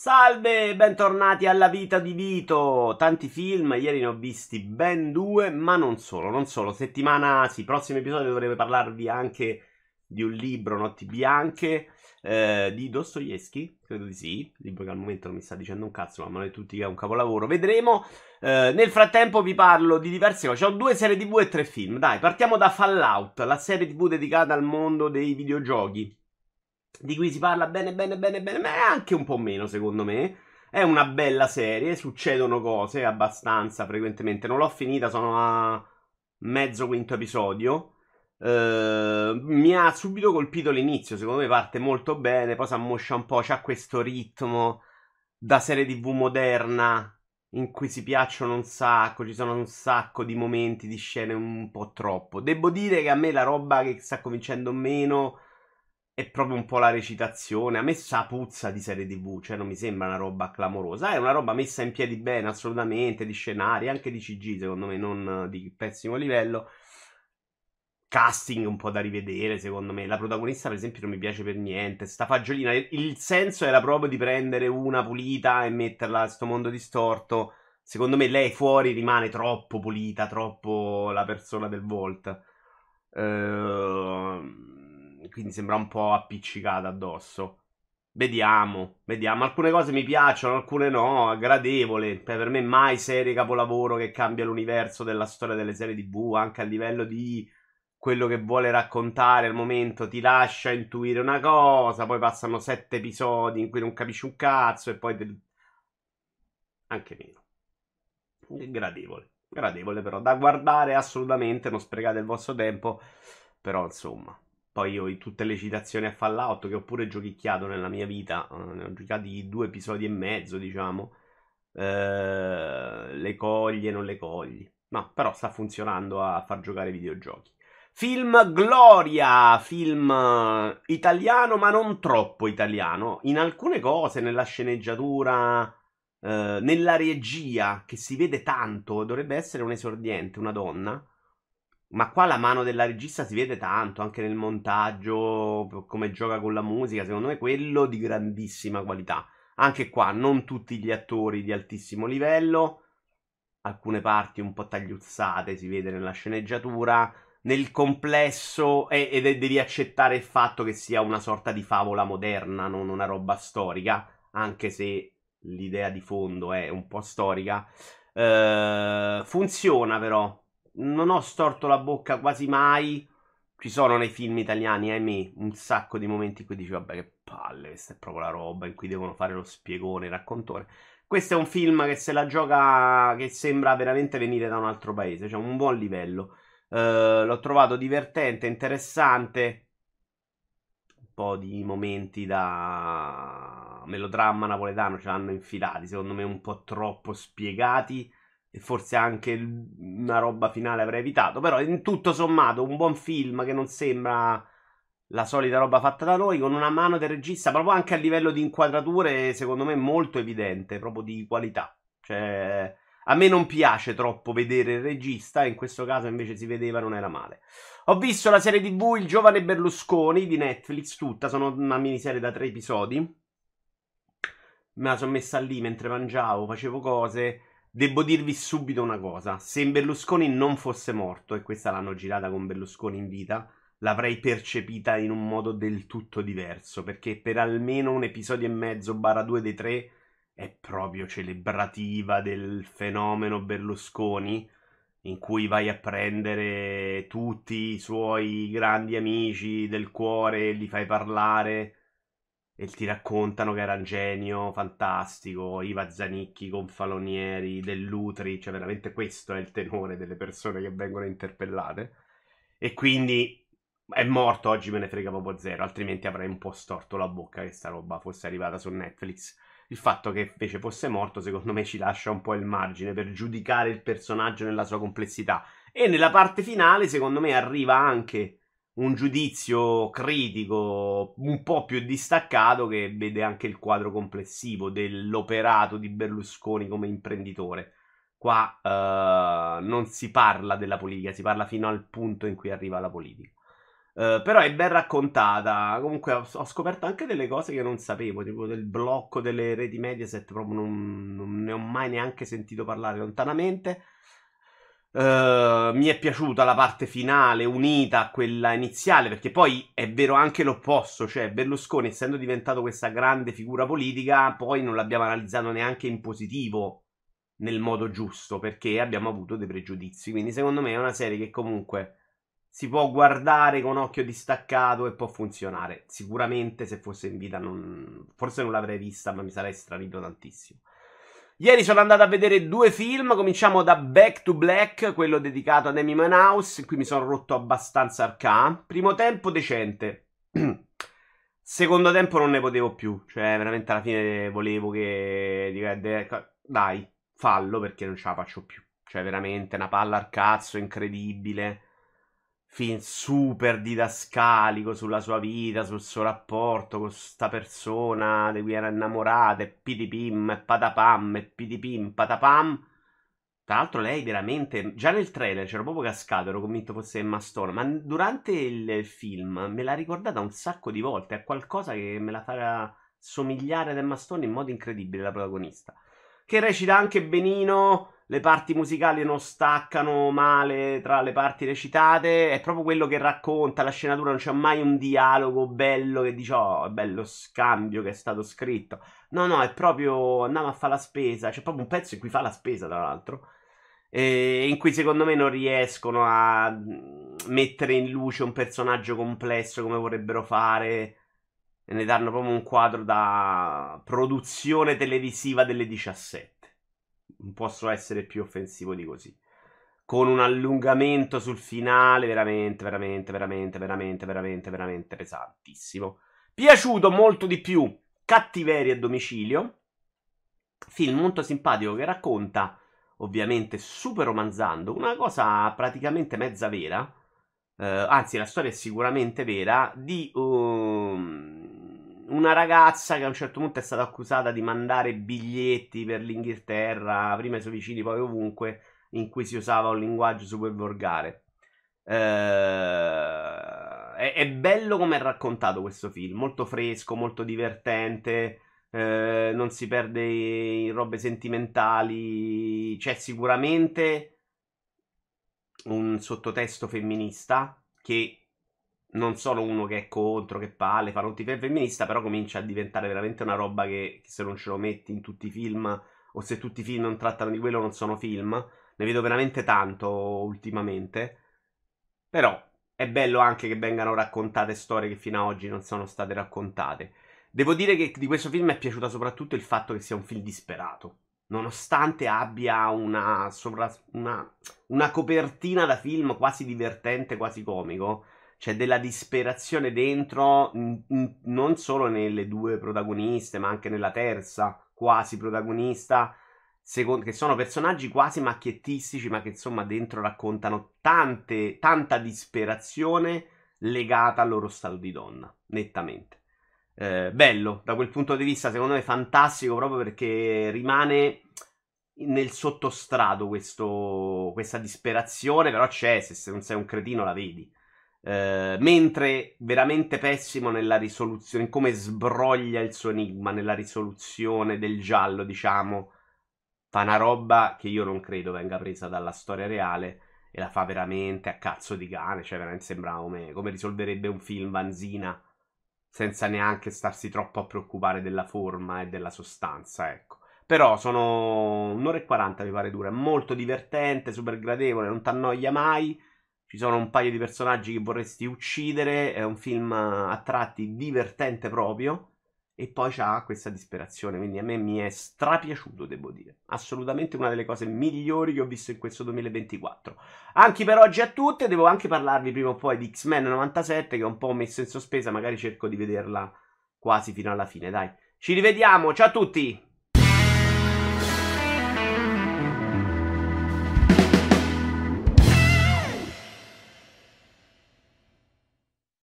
Salve, bentornati alla vita di Vito. Tanti film, ieri ne ho visti ben due, ma non solo. Settimana, sì, prossimo episodio dovrei parlarvi anche di un libro, Notti Bianche, di Dostoevsky, credo di sì, libro che al momento non mi sta dicendo un cazzo, ma me lo dite tutti che è un capolavoro, vedremo. Nel frattempo vi parlo di diverse cose, ho due serie TV e tre film. Dai, partiamo da Fallout, la serie TV dedicata al mondo dei videogiochi di cui si parla bene, ma è anche un po' meno secondo me. È una bella serie, succedono cose abbastanza frequentemente. Non l'ho finita, sono a mezzo quinto episodio. Mi ha subito colpito l'inizio, secondo me parte molto bene, poi si ammoscia un po', c'ha questo ritmo da serie TV moderna in cui si piacciono un sacco, ci sono un sacco di momenti, di scene un po' troppo. Devo dire che a me la roba che sta convincendo meno è proprio un po' la recitazione. A me sa puzza di serie TV, cioè non mi sembra una roba clamorosa. È una roba messa in piedi bene, assolutamente, di scenari, anche di CG, secondo me, non di pessimo livello. Casting un po' da rivedere, secondo me. La protagonista, per esempio, non mi piace per niente. Sta fagiolina. Il senso era proprio di prendere una pulita e metterla in sto mondo distorto. Secondo me lei fuori rimane troppo pulita, troppo la persona del Volt. Quindi sembra un po' appiccicata addosso. Vediamo. Alcune cose mi piacciono, alcune no. Gradevole. Per me mai serie capolavoro che cambia l'universo della storia delle serie TV, anche a livello di quello che vuole raccontare al momento. Ti lascia intuire una cosa, poi passano 7 episodi in cui non capisci un cazzo e poi anche meno. Gradevole però, da guardare assolutamente, non sprecate il vostro tempo, però insomma. Poi io in tutte le citazioni a Fallout che ho pure giochicchiato nella mia vita, ne ho giocati 2 episodi e mezzo, diciamo, le cogli e non le cogli. No, però sta funzionando a far giocare ai videogiochi. Film Gloria, film italiano ma non troppo italiano, in alcune cose, nella sceneggiatura, nella regia, che si vede tanto, dovrebbe essere un esordiente, una donna. Ma qua la mano della regista si vede tanto, anche nel montaggio, come gioca con la musica, secondo me quello di grandissima qualità. Anche qua non tutti gli attori di altissimo livello, alcune parti un po' tagliuzzate, si vede nella sceneggiatura. Nel complesso, devi accettare il fatto che sia una sorta di favola moderna, non una roba storica, anche se l'idea di fondo è un po' storica. Funziona però. Non ho storto la bocca quasi mai. Ci sono nei film italiani, ahimè, un sacco di momenti in cui dici, vabbè, che palle, questa è proprio la roba in cui devono fare lo spiegone, il raccontone. Questo è un film che se la gioca, che sembra veramente venire da un altro paese, cioè un buon livello. L'ho trovato divertente, interessante. Un po' di momenti da melodramma napoletano ce l'hanno infilati, secondo me un po' troppo spiegati. E forse anche una roba finale avrei evitato. Però in tutto sommato un buon film che non sembra la solita roba fatta da noi, con una mano del regista, proprio anche a livello di inquadrature, secondo me molto evidente, proprio di qualità. Cioè, a me non piace troppo vedere il regista, in questo caso invece si vedeva, non era male. Ho visto la serie TV Il giovane Berlusconi di Netflix, tutta, sono una miniserie da 3 episodi. Me la sono messa lì mentre mangiavo, facevo cose. Devo dirvi subito una cosa: se Berlusconi non fosse morto, e questa l'hanno girata con Berlusconi in vita, l'avrei percepita in un modo del tutto diverso, perché per almeno un episodio e mezzo barra due dei tre è proprio celebrativa del fenomeno Berlusconi, in cui vai a prendere tutti i suoi grandi amici del cuore e li fai parlare e ti raccontano che era un genio fantastico, Iva Zanicchi, Confalonieri, Dell'Utri, cioè veramente questo è il tenore delle persone che vengono interpellate. E quindi è morto, oggi me ne frega proprio zero, altrimenti avrei un po' storto la bocca che sta roba fosse arrivata su Netflix. Il fatto che invece fosse morto, secondo me, ci lascia un po' il margine per giudicare il personaggio nella sua complessità. E nella parte finale, secondo me, arriva anche un giudizio critico un po' più distaccato che vede anche il quadro complessivo dell'operato di Berlusconi come imprenditore. Qua non si parla della politica, si parla fino al punto in cui arriva la politica. Però è ben raccontata. Comunque ho scoperto anche delle cose che non sapevo, tipo del blocco delle reti Mediaset, proprio non ne ho mai neanche sentito parlare lontanamente. Mi è piaciuta la parte finale unita a quella iniziale, perché poi è vero anche l'opposto, cioè Berlusconi, essendo diventato questa grande figura politica, poi non l'abbiamo analizzato neanche in positivo nel modo giusto, perché abbiamo avuto dei pregiudizi. Quindi secondo me è una serie che comunque si può guardare con occhio distaccato e può funzionare. Sicuramente se fosse in vita forse non l'avrei vista, ma mi sarei stranito tantissimo. Ieri sono andato a vedere due film. Cominciamo da Back to Black, quello dedicato ad Amy Winehouse, in cui mi sono rotto abbastanza al ca. Primo tempo decente. Secondo tempo non ne potevo più. Cioè, veramente alla fine volevo che... Dai, fallo perché non ce la faccio più. Cioè, veramente una palla al cazzo incredibile. Film super didascalico sulla sua vita, sul suo rapporto con questa persona di cui era innamorata, e pitipim, e patapam, e pitipim, patapam. Tra l'altro lei veramente, già nel trailer c'ero proprio cascato, ero convinto fosse Emma Stone, ma durante il film me l'ha ricordata un sacco di volte, è qualcosa che me la fa somigliare ad Emma Stone in modo incredibile, la protagonista. Che recita anche benino, le parti musicali non staccano male tra le parti recitate, è proprio quello che racconta la scenatura, non c'è mai un dialogo bello che dice oh, è bello scambio che è stato scritto. No, no, è proprio andiamo a fare la spesa, c'è proprio un pezzo in cui fa la spesa tra l'altro, in cui secondo me non riescono a mettere in luce un personaggio complesso come vorrebbero fare. E ne danno proprio un quadro da produzione televisiva delle 17. Non posso essere più offensivo di così. Con un allungamento sul finale veramente, veramente, veramente, veramente, veramente, veramente pesantissimo. Piaciuto molto di più Cattiveria a domicilio. Film molto simpatico che racconta, ovviamente super romanzando, una cosa praticamente mezza vera. Anzi, la storia è sicuramente vera, di una ragazza che a un certo punto è stata accusata di mandare biglietti per l'Inghilterra, prima ai suoi vicini, poi ovunque, in cui si usava un linguaggio super volgare. È bello come è raccontato questo film, molto fresco, molto divertente. Non si perde in robe sentimentali. C'è sicuramente un sottotesto femminista che non sono uno che è contro, che palle, fa un tifo femminista, però comincia a diventare veramente una roba che se non ce lo metti in tutti i film, o se tutti i film non trattano di quello, non sono film. Ne vedo veramente tanto ultimamente. Però è bello anche che vengano raccontate storie che fino ad oggi non sono state raccontate. Devo dire che di questo film è piaciuto soprattutto il fatto che sia un film disperato. Nonostante abbia una copertina da film quasi divertente, quasi comico, c'è della disperazione dentro, non solo nelle due protagoniste, ma anche nella terza quasi protagonista, che sono personaggi quasi macchiettistici, ma che insomma dentro raccontano tanta disperazione legata al loro stato di donna, nettamente. Bello, da quel punto di vista secondo me fantastico, proprio perché rimane nel sottostrato questa disperazione, però c'è, se non sei un cretino la vedi. Mentre veramente pessimo nella risoluzione, in come sbroglia il suo enigma, nella risoluzione del giallo, diciamo, fa una roba che io non credo venga presa dalla storia reale e la fa veramente a cazzo di cane, cioè veramente sembra come risolverebbe un film Vanzina senza neanche starsi troppo a preoccupare della forma e della sostanza, ecco. Però sono un'ora e 40 mi pare dura, è molto divertente, super gradevole, non ti annoia mai. Ci sono un paio di personaggi che vorresti uccidere, è un film a tratti divertente proprio. E poi c'ha questa disperazione, quindi a me mi è strapiaciuto, devo dire. Assolutamente una delle cose migliori che ho visto in questo 2024. Anche per oggi è tutto, devo anche parlarvi prima o poi di X-Men 97, che ho un po' messo in sospesa, magari cerco di vederla quasi fino alla fine, dai. Ci rivediamo, ciao a tutti!